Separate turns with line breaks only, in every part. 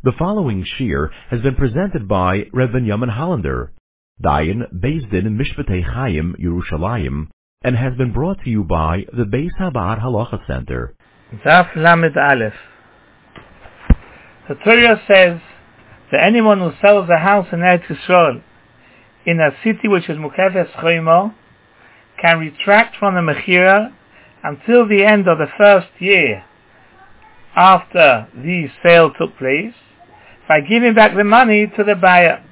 The following shir has been presented by Rev. Yamin Hollander, Dayan based in Mishpatei Chaim, Yerushalayim, and has been brought to you by the Beis Habad Halacha Center.
Daf Lamed Aleph. The Torah says that anyone who sells a house in Eretz Yisrael in a city which is Mukefes Choimo can retract from the Mechira until the end of the first year after the sale took place by giving back the money to the buyer.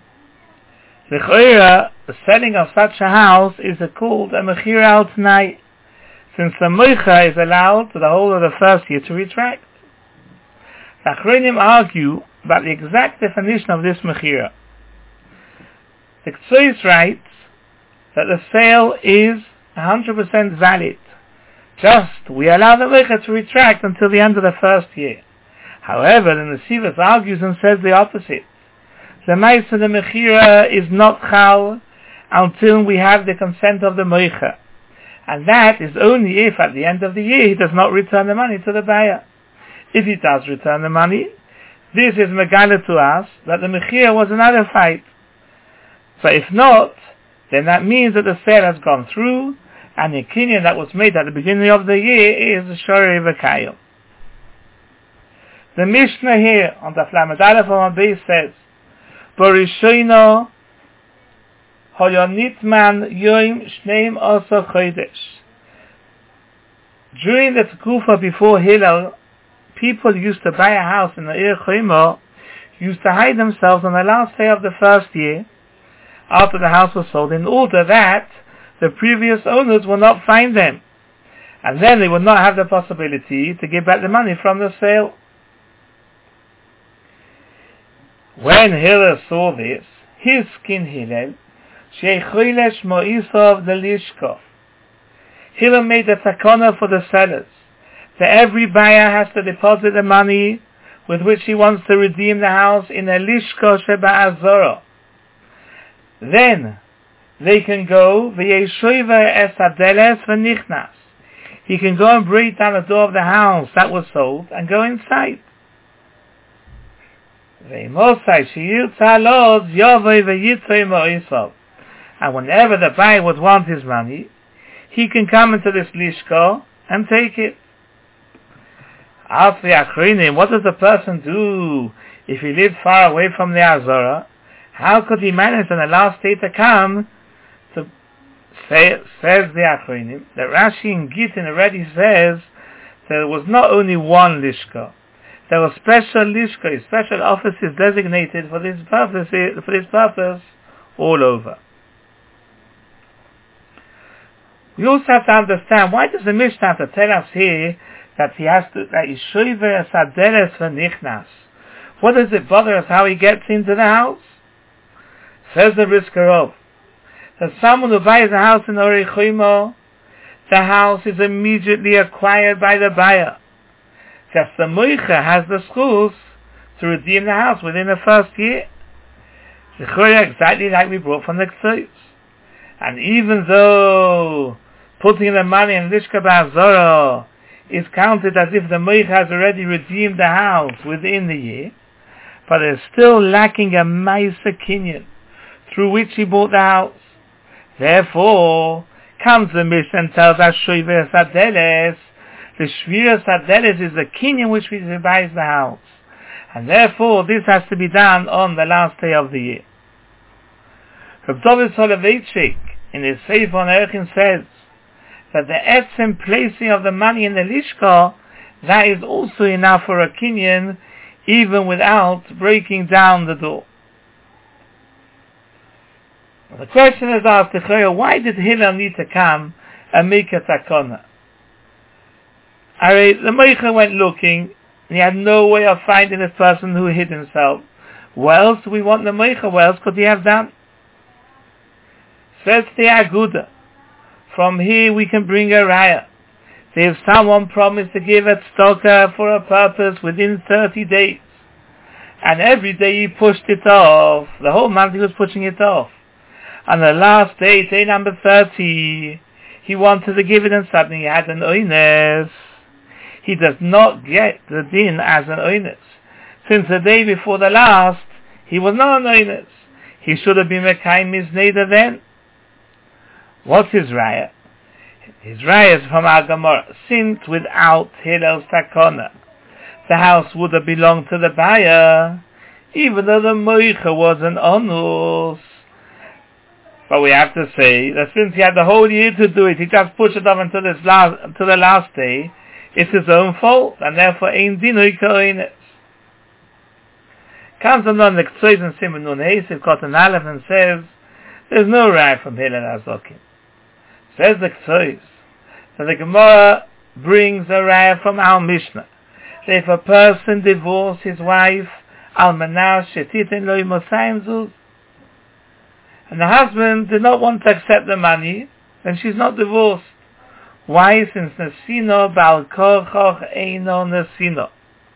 The selling of such a house is called a Mechira al Tanai, since the Moicha is allowed for the whole of the first year to retract. The Achronim argue about the exact definition of this Mechira. The Ktsois writes that the sale is 100% valid. Just, we allow the Moicha to retract until the end of the first year. However, the Nesivos argues and says the opposite. The Maisa of the Mechira is not Chal until we have the consent of the Moicha. And that is only if at the end of the year he does not return the money to the buyer. If he does return the money, this is Megala to us that the Mechira was another fight. But if not, then that means that the sale has gone through, and the kinyan that was made at the beginning of the year is Shorei V'Kayim. The Mishnah here on the Lamed Aleph on base says, Borishoino Hoyonitman Yoim Shneim Oso Chodesh. During the Tekufa before Hillel, people used to buy a house in the Ir Choimo, used to hide themselves on the last day of the first year after the house was sold, in order that the previous owners will not find them, and then they would not have the possibility to give back the money from the sale. When Hillel saw this, his kin Hillel, Shecholesh Moisov the Lishko. Hillel made a takana for the sellers, that every buyer has to deposit the money with which he wants to redeem the house in a Lishko Sheba Azoro. Then they can go v'yeshoiva es hadeles v'nichnas. He can go and break down the door of the house that was sold and go inside. And whenever the buyer would want his money, he can come into this lishko and take it. After the Achronim, what does the person do if he lives far away from the Azora? How could he manage on the last day to come? Says the Achronim, that Rashi in Gittin already says there was not only one lishko. There were special lishkos, special offices designated for this purpose all over. We also have to understand, why does the Mishnah have to tell us here that he has to, that Yeshoiver Saderes v'nichnas? What does it bother us how he gets into the house? Says the Rizkarov, that someone who buys a house in Orei Choimo, the house is immediately acquired by the buyer. Just the Moicha has the schools to redeem the house within the first year. Exactly like we brought from the Ktsois. And even though putting the money in Lishka Ba'azoro is counted as if the Moicha has already redeemed the house within the year, but there's still lacking a Maisa Kinyan through which he bought the house. Therefore, comes the Mishnah and tells us Shoiver Sadeles. The Shvira Sadeles is the kinyan which buys the house, and therefore this has to be done on the last day of the year. Rav David Soloveitchik in his Sefer on Erchin says that the etzem placing of the money in the lishka, that is also enough for a kinyan, even without breaking down the door. The question is asked, why did Hillel need to come and make a takana? The Moicha went looking, and he had no way of finding this person who hid himself. What else do we want the Moicha? What else could he have done? Says the Aguda, from here we can bring a raya. If someone promised to give a tzedakah for a purpose within 30 days, and every day he pushed it off, the whole month he was pushing it off, on the last day, day number 30, he wanted to give it, and suddenly he had an oines. He does not get the din as an oines, since the day before the last, he was not an oinus. He should have been mekayim his neder then. What's his raya? His raya is from our Gemara. Since without Hillel Sakona, the house would have belonged to the buyer, even though the moicha was an onus. But we have to say that since he had the whole year to do it, he just pushed it off until the last day. It's his own fault, and therefore ein dinoi koines. Comes on the Ktsois and Simon Nun Hesiv Cotton Aleph and says, there's no raya from Hillel Azokim. Says the Ktsois, so the Gemara brings a raya from our Mishnah. That if a person divorces his wife, Almanah Shetiten Lo Yimosayim Zuz, and the husband did not want to accept the money, then she's not divorced. Why? Since Nesino Bal Kochoch Eino Nesino.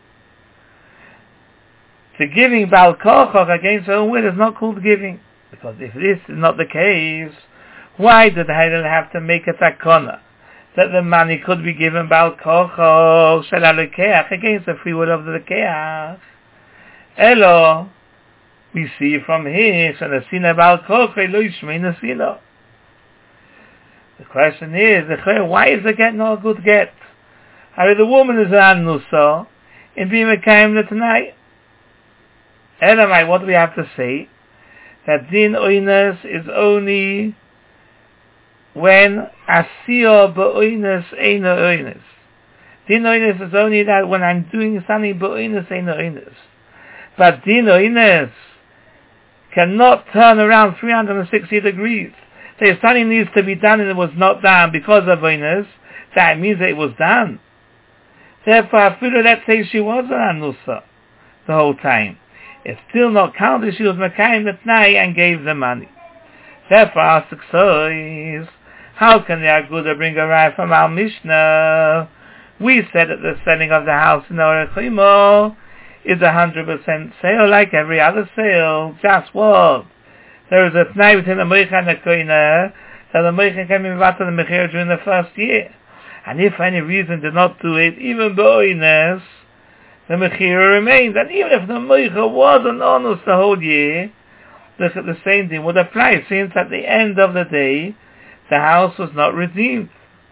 The giving Bal Kochoch against her own will is not called giving. Because if this is not the case, why did Hillel have to make a takona that the money could be given Bal Kochoch Shel HaLekeach against the free will of the Lekeach? Elo, we see from here, Nesino Bal Kochoch Lo Yishmei Nesino. The question is, why is the get not a good get? How the woman is an anusa in being mekayim l'tanai? Elamai, what do we have to say? That din oines is only when asiyah ba'oines eino oines. Din oines is only that when I'm doing something ba'oines eino oines. But din oines cannot turn around 360 degrees. So if something needs to be done and it was not done because of oines, that means that it was done. Therefore, I feel let's say she was an anusa the whole time. It's still not counted. She was mekayim l'tnai and gave the money. Therefore, our success, how can the Aguda bring a raya from our Mishnah? We said that the selling of the house in Orech Chimo is 100% sale like every other sale. Just what? There is a tnai between the moicha and the koina, that the moicha can be mevatel the mechir during the first year. And if for any reason did not do it, even b'oines, the mechira remains. And even if the moicha was an onus the whole year, the same thing would apply, since at the end of the day, the house was not redeemed.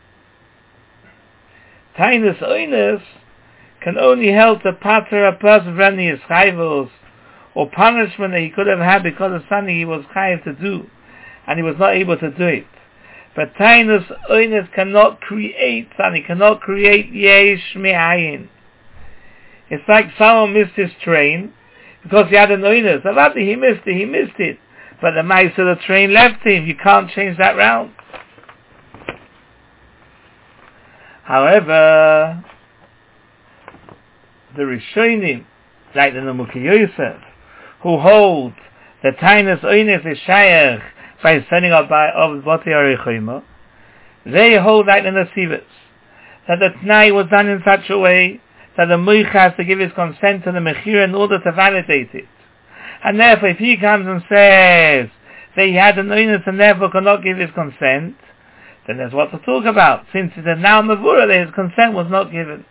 Tainus oines can only help to pater a person for any chayvos or punishment that he could have had because of something he was chayav to do, and he was not able to do it. But tainus oines cannot create something, cannot create yesh me'ayin. It's like someone missed his train because he had an oines. He missed it. But the mice of the train left him. You can't change that round. However, the Rishonim, like the Nemuki Yosef, who hold the tainus oines is shayach by sending up of Botei Orech Chimo, they hold like the Nesivos, that the Tnai was done in such a way that the Moich has to give his consent to the Mechira in order to validate it. And therefore, if he comes and says that he had an oines and therefore cannot give his consent, then there's what to talk about, since it is now Mavura that his consent was not given.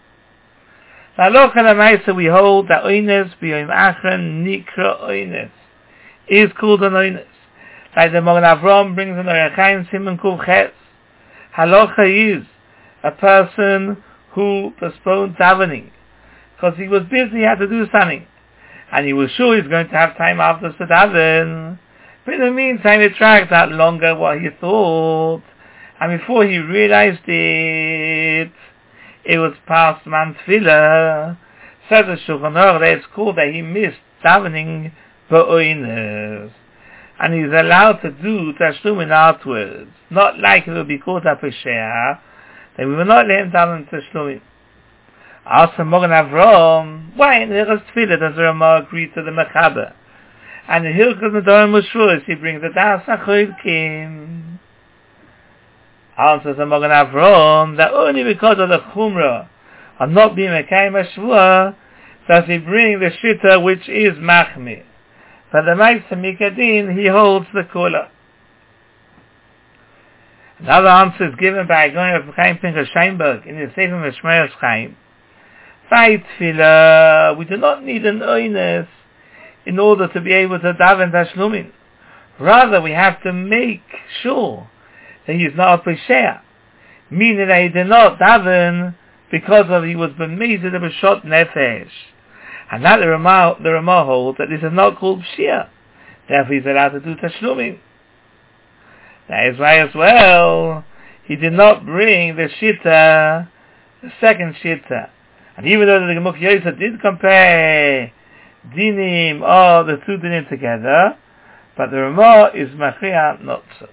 So we hold that oines b'yom achron nikra oines is called an oines. Like the Mogen Avram brings in the Orech Chaim Simon Kuf Ches. Halacha is a person who postponed davening because he was busy, he had to do something, and he was sure he was going to have time after to daven. But in the meantime, it dragged out longer what he thought, and before he realized it was past man tefillah. Says the Shulchan Aruch that it's called that he missed davening ba'oines, and he's allowed to do tashlumin afterwards. Not like it will be called a pesheah, that we will not let him daven tashlumin. Ask the Mogen Avram, why in Hilchos Tefillah does the Ramah agree to the Mechaber? And in Hilchos Nedarim U'Shvuos he brings the Das HaChoilkim. Answers the Mogen Avram that only because of the Chumrah of not being Mekayim HaShavua does he bring the Shita which is Machmir. But the Meister Mikadin, he holds the Kula. Another answer is given by Agon of Chaim Pinchas Sheinberg in his Sefer Mishmeres Chaim. by tefillah, we do not need an oines in order to be able to daven tashlumin. Rather, we have to make sure that he is not a pesheah, meaning that he did not daven because of he was b'mezid of a shot nefesh. And that the Ramah holds that this is not called pshia. Therefore he's allowed to do tashlumin. That is why as well, he did not bring the shita, the second shita. And even though the Gemuk Yosef did compare dinim, or the two dinim together, but the Ramah is machriya not so.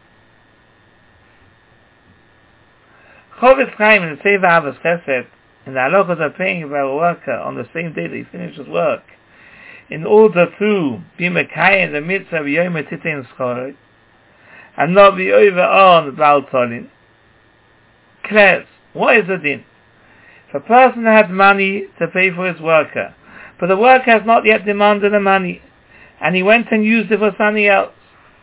Chofetz Chaim in the Sefer Ahavas Chesed, in the halachos of paying for a worker on the same day that he finishes work, in order to be mekayim the mitzvah of Yom Titein Schorot, and not be over on Baal Tolin. Kles, what is the din? If a person has money to pay for his worker, but the worker has not yet demanded the money, and he went and used it for something else,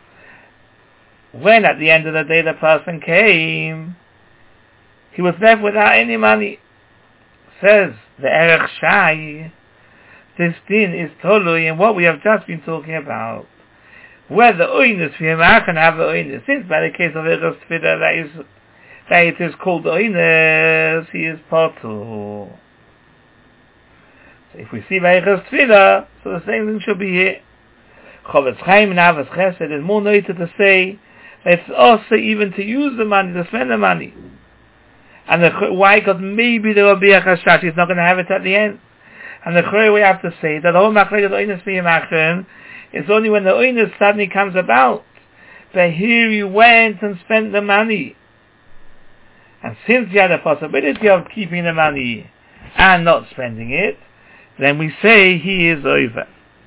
when at the end of the day the person came, he was left without any money. Says the Erech Shai, this din is totally in what we have just been talking about. Whether oinus for him can have oinus, since by the case of Eres Tefillah that it is called oinus, he is potul. So if we see by Eres Tefillah, so the same thing should be here. Chofetz Chaim in Ahavas Chesed is more noted to say that it's also even to use the money, to spend the money. And why? Because maybe there will be a chashash, he's not going to have it at the end. And the Chorei we have to say that the whole machlekes oinus v'yimachrim is only when the oinus suddenly comes about. But here he went and spent the money. And since he had the possibility of keeping the money and not spending it, then we say he is over.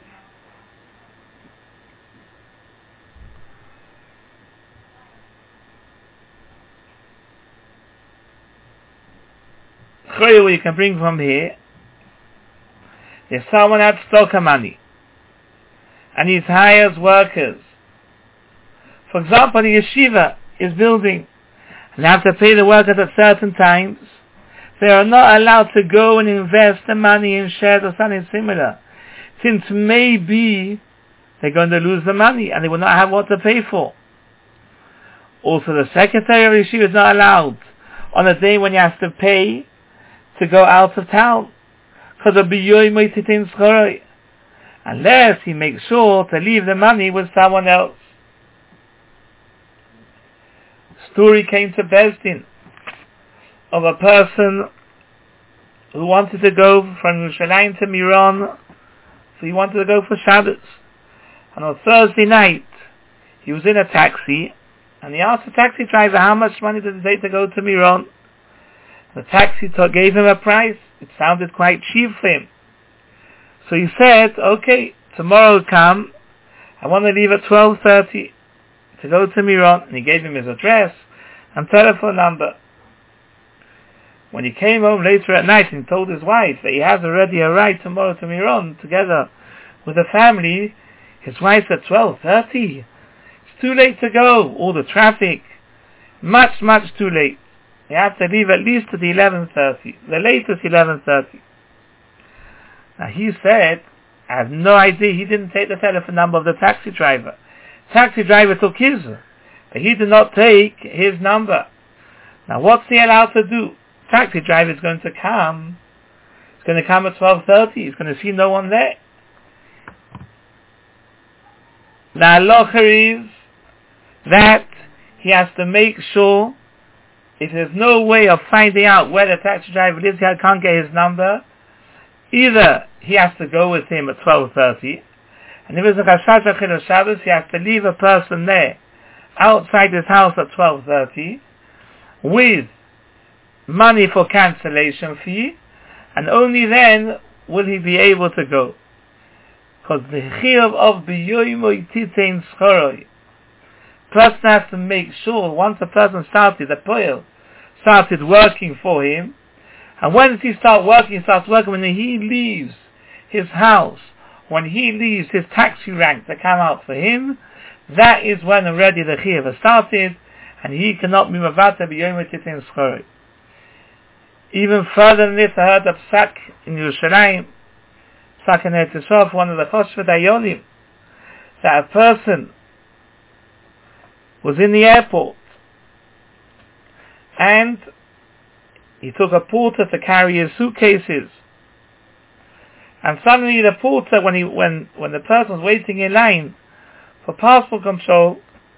We can bring from here, if someone had stock of money and he hires workers, for example, the yeshiva is building and they have to pay the workers at certain times, they are not allowed to go and invest the money in shares or something similar, since maybe they're going to lose the money and they will not have what to pay for. Also, the secretary of the yeshiva is not allowed on a day when he has to pay to go out of town, because of Yom Titein Schorot, unless he makes sure to leave the money with someone else. Story came to Beis Din of a person who wanted to go from Yerushalayim to Miron, so he wanted to go for Shabbos. And on Thursday night, he was in a taxi, and he asked the taxi driver how much money did it take to go to Miron. The taxi gave him a price. It sounded quite cheap for him. So he said, okay, tomorrow come. I want to leave at 12:30 to go to Miron. And he gave him his address and telephone number. When he came home later at night and told his wife that he has already a ride tomorrow to Miron together with the family, his wife said, 12:30? It's too late to go. All the traffic. Much, much too late. You have to leave at least at 11:30, the latest 11:30. Now he said, I have no idea, he didn't take the telephone number of the taxi driver. Taxi driver took his, but he did not take his number. Now what's he allowed to do? Taxi driver is going to come. He's going to come at 12:30. He's going to see no one there. The halacha is that he has to make sure, if there's no way of finding out where the taxi driver lives, he can't get his number, either he has to go with him at 12:30, and if it's a chashash of Chilul Shabbos, he has to leave a person there, outside his house at 12:30, with money for cancellation fee, and only then will he be able to go. Because the chiyuv of B'yoyim Titein Schorot, person has to make sure, once a person started, the poel started working for him, and when does he start working? He starts working when he leaves his house, when he leaves his taxi rank to come out for him. That is when already the chiyuv has started, and he cannot be mavata b'yom titein schorot. Even further than this, I heard of Psak in Yerushalayim, Psak in Eretz Yisrael, one of the Choshvet Ayolim, that a person was in the airport and he took a porter to carry his suitcases, and suddenly the porter, when the person was waiting in line for passport control,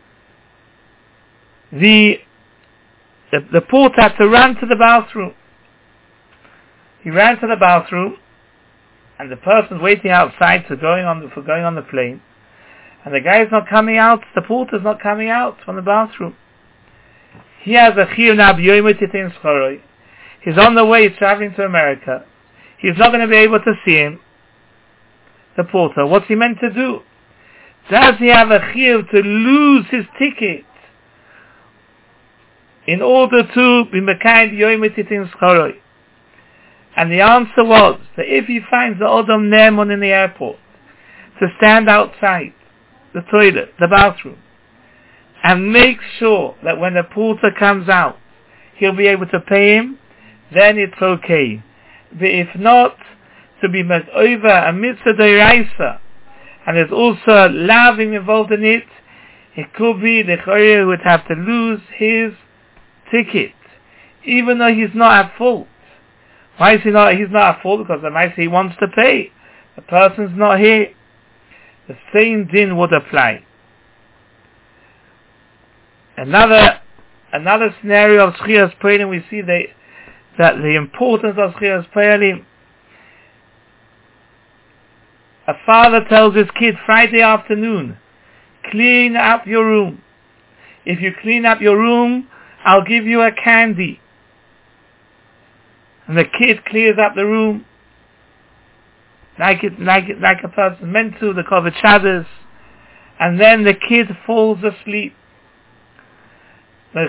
the porter had to run to the bathroom. He ran to the bathroom, and the person's waiting outside for going on the plane, and the guy's not coming out, the porter's not coming out from the bathroom. He has a chiyuv na'b'yoyim titin schoroi. He's on the way traveling to America. He's not going to be able to see him, the porter. What's he meant to do? Does he have a chiyuv to lose his ticket in order to be mekayim yoyim titin schoroi? And the answer was that if he finds the Odom Ne'eman in the airport to stand outside the toilet, the bathroom, and make sure that when the porter comes out, he'll be able to pay him, then it's okay. But if not, to be met over a mitzvah d'oraisa, and there's also laving involved in it, it could be the chayyur would have to lose his ticket, even though he's not at fault. Why is he's not at fault? Because the might say he wants to pay. The person's not here. The same din would apply. Another scenario of Zchiyas Peilim, we see that the importance of Zchiyas Peilim. A father tells his kid Friday afternoon, clean up your room. If you clean up your room, I'll give you a candy. And the kid clears up the room like a person meant to, the Kovach Shabbos, and then the kid falls asleep. And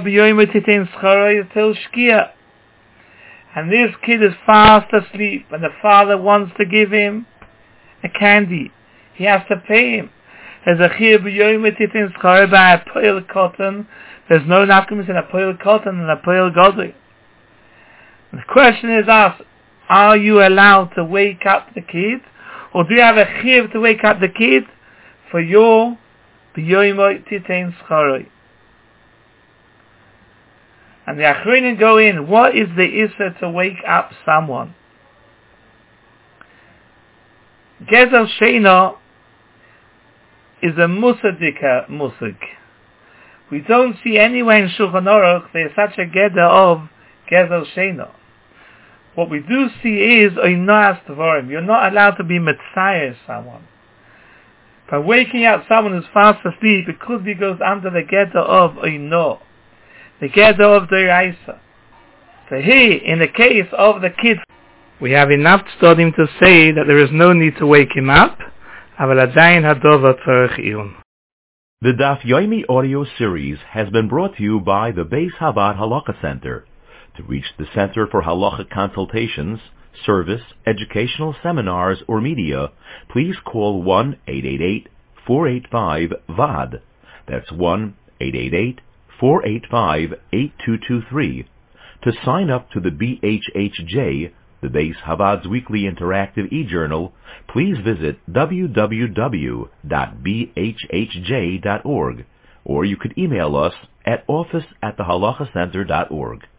this kid is fast asleep, and the father wants to give him a candy. He has to pay him. There's a chiyuv b'yoyim titin schoroi by a poil cotton. There's no nafkamis in a poil cotton and a poil godly. The question is asked, are you allowed to wake up the kid? Or do you have a chiyuv to wake up the kid for your b'yoyim titin schoroi? And the Achronim go in, what is the issa to wake up someone? Gezer Sheina is a musadika musig. We don't see anywhere in Shulchan Aruch there's such a geder of Gezer Sheina. What we do see is Oinoas Tvorim. You're not allowed to be Metzayer someone. By waking up someone who's fast asleep, it could be goes under the geder of Oino, the geder of D'oraisa. So here, in the case of the kid, we have enough studying to say that there is no need to wake him up. The
Daf Yomi audio series has been brought to you by the Beis Chabad Halacha Center. To reach the Center for Halacha consultations, service, educational seminars, or media, please call 1-888-485-VAD. That's 1-888-485-8223. To sign up to the BHHJ, the Beis Chabad's weekly interactive e-journal, please visit www.bhhj.org, or you could email us at office@thehalachacenter.org.